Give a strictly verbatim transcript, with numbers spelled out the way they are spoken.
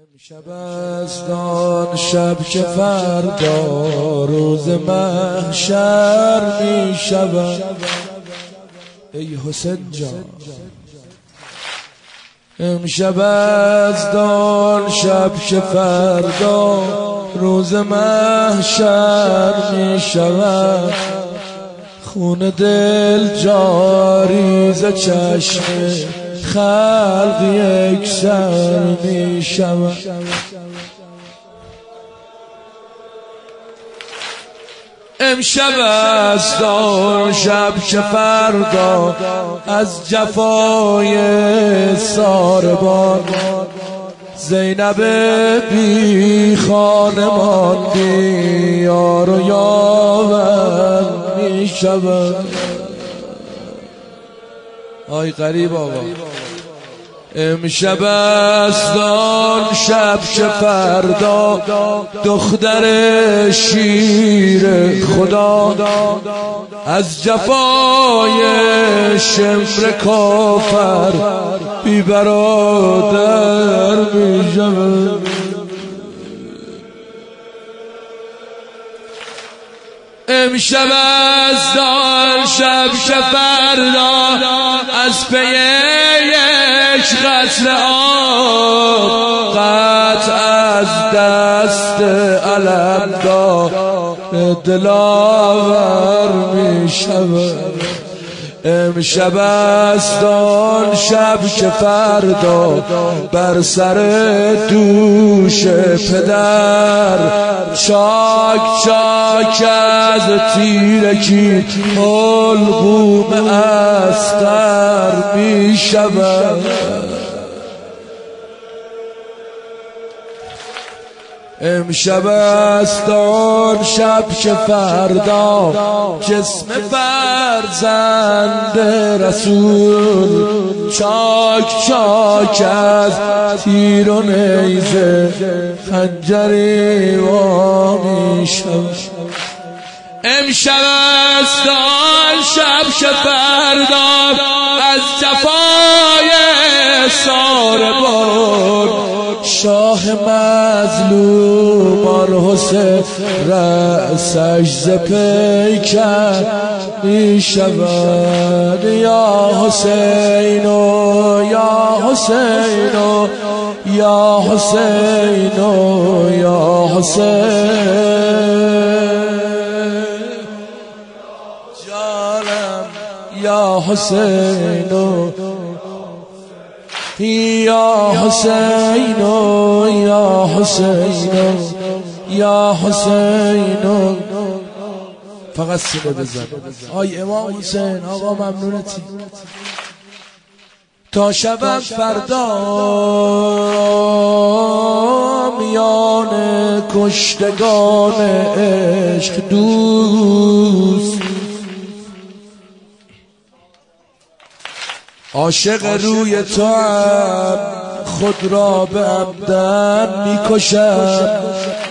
امشب است آن شب که فردا روز محشر می شود. ای حسین جان امشب است آن شب که فردا روز محشر می شود. خون دل جاری ز چشم خلق یک سر می شود. امشب است آن شب که فردا از جفای ساربان زینب بی خانه ماندی یار و یاور می شود. آی غریب آقا امشب است آن شب که فردا دختر شیر خدا از جفای شمر کافر بی برادر می شود. امشب است آن شب که فردا از پی یک قتل آب قطع از دست علمدار دلاور می شود. امشب است آن شب که فردا بر سر دوش پدر چاک چاک از تیرگی حلقوم استر می شود. امشب است آن شب که فردا جسم فرزند رسول چاک چاک از تیر و نیزه خنجری وا می شود. امشب است آن شب که فردا از جفای ساربان شاه مظلوم آن حسین رأسش ز پیکر می شود. یا حسین یا حسین یا حسین یا حسین جانم یا حسین یا حسین یا حسین یا حسین. فقط سینه بزن. آی امام حسین آقا ممنونتی. تا شبم فردا میان کشتگان عشق دوست عاشق روی تو هم خود را به عمدن میکشم.